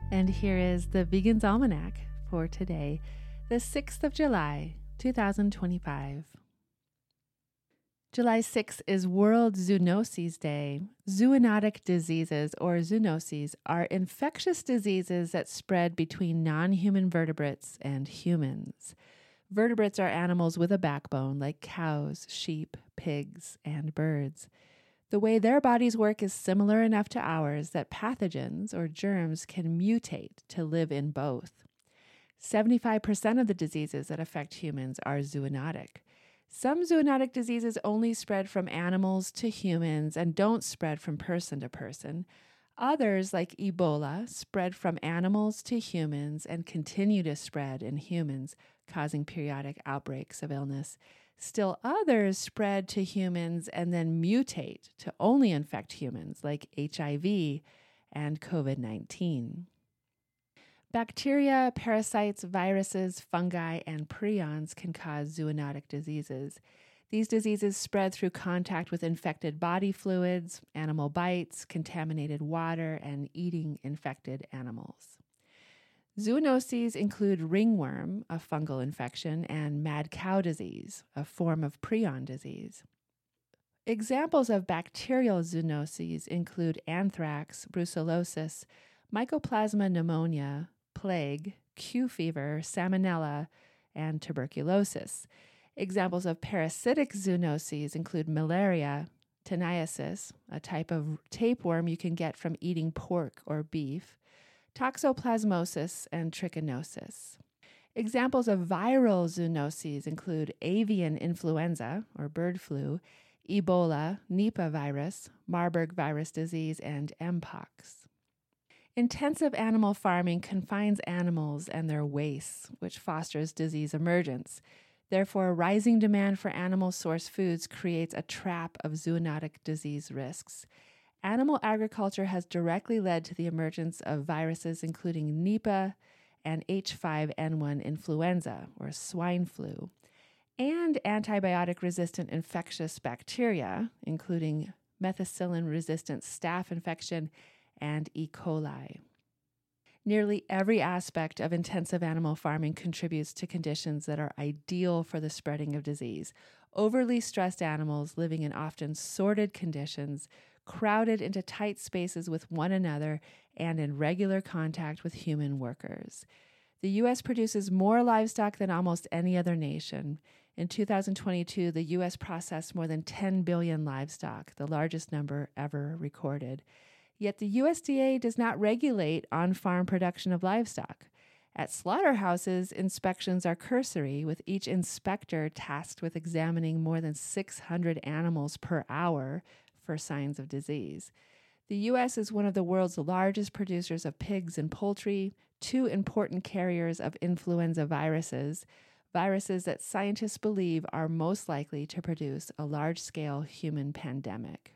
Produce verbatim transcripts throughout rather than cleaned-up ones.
And here is the Vegan's Almanac for today, the sixth of July, two thousand twenty-five. July sixth is World Zoonoses Day. Zoonotic diseases, or zoonoses, are infectious diseases that spread between non-human vertebrates and humans. Vertebrates are animals with a backbone, like cows, sheep, pigs, and birds. The way their bodies work is similar enough to ours that pathogens, or germs, can mutate to live in both. seventy-five percent of the diseases that affect humans are zoonotic. Some zoonotic diseases only spread from animals to humans and don't spread from person to person. Others, like Ebola, spread from animals to humans and continue to spread in humans, causing periodic outbreaks of illness. Still others spread to humans and then mutate to only infect humans, like H I V and covid nineteen. Bacteria, parasites, viruses, fungi, and prions can cause zoonotic diseases. These diseases spread through contact with infected body fluids, animal bites, contaminated water, and eating infected animals. Zoonoses include ringworm, a fungal infection, and mad cow disease, a form of prion disease. Examples of bacterial zoonoses include anthrax, brucellosis, Mycoplasma pneumonia, plague, Q fever, salmonella, and tuberculosis. Examples of parasitic zoonoses include malaria, teniasis, a type of tapeworm you can get from eating pork or beef, toxoplasmosis, and trichinosis. Examples of viral zoonoses include avian influenza, or bird flu, Ebola, Nipah virus, Marburg virus disease, and Mpox. Intensive animal farming confines animals and their wastes, which fosters disease emergence. Therefore, rising demand for animal source foods creates a trap of zoonotic disease risks. Animal agriculture has directly led to the emergence of viruses including Nipah and H five N one influenza, or swine flu, and antibiotic-resistant infectious bacteria, including methicillin-resistant staph infection and E. coli. Nearly every aspect of intensive animal farming contributes to conditions that are ideal for the spreading of disease. Overly stressed animals living in often sordid conditions, crowded into tight spaces with one another, and in regular contact with human workers. The U S produces more livestock than almost any other nation. In two thousand twenty-two, the U S processed more than ten billion livestock, the largest number ever recorded. Yet the U S D A does not regulate on-farm production of livestock. At slaughterhouses, inspections are cursory, with each inspector tasked with examining more than six hundred animals per hour for signs of disease. The U S is one of the world's largest producers of pigs and poultry, two important carriers of influenza viruses, viruses that scientists believe are most likely to produce a large-scale human pandemic.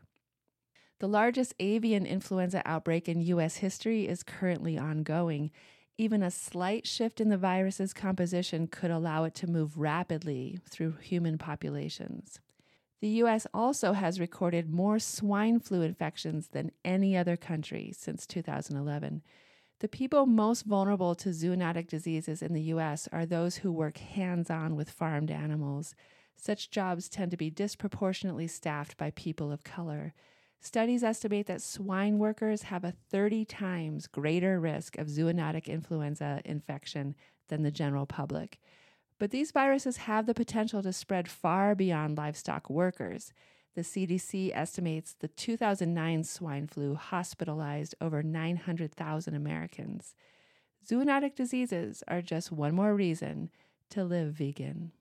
The largest avian influenza outbreak in U S history is currently ongoing. Even a slight shift in the virus's composition could allow it to move rapidly through human populations. The U S also has recorded more swine flu infections than any other country since two thousand eleven. The people most vulnerable to zoonotic diseases in the U S are those who work hands-on with farmed animals. Such jobs tend to be disproportionately staffed by people of color. Studies estimate that swine workers have a thirty times greater risk of zoonotic influenza infection than the general public. But these viruses have the potential to spread far beyond livestock workers. The C D C estimates the two thousand nine swine flu hospitalized over nine hundred thousand Americans. Zoonotic diseases are just one more reason to live vegan.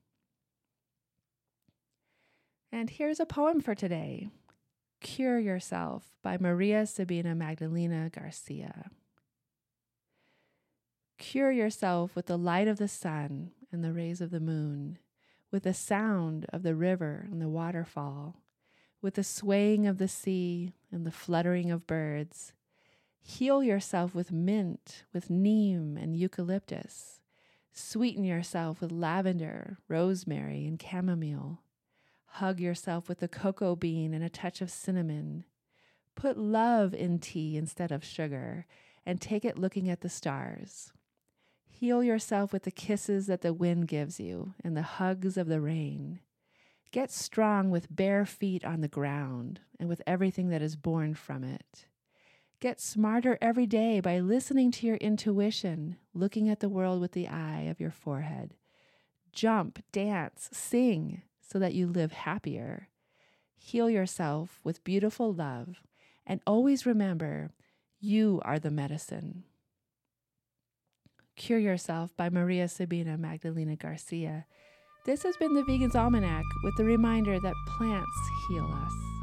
And here's a poem for today. Cure Yourself by Maria Sabina Magdalena Garcia. Cure yourself with the light of the sun and the rays of the moon, with the sound of the river and the waterfall, with the swaying of the sea and the fluttering of birds. Heal yourself with mint, with neem and eucalyptus. Sweeten yourself with lavender, rosemary, and chamomile. Hug yourself with the cocoa bean and a touch of cinnamon. Put love in tea instead of sugar, and take it looking at the stars. Heal yourself with the kisses that the wind gives you and the hugs of the rain. Get strong with bare feet on the ground and with everything that is born from it. Get smarter every day by listening to your intuition, looking at the world with the eye of your forehead. Jump, dance, sing so that you live happier. Heal yourself with beautiful love, and always remember, you are the medicine. Cure Yourself by Maria Sabina Magdalena Garcia. This has been the Vegan's Almanac with the reminder that plants heal us.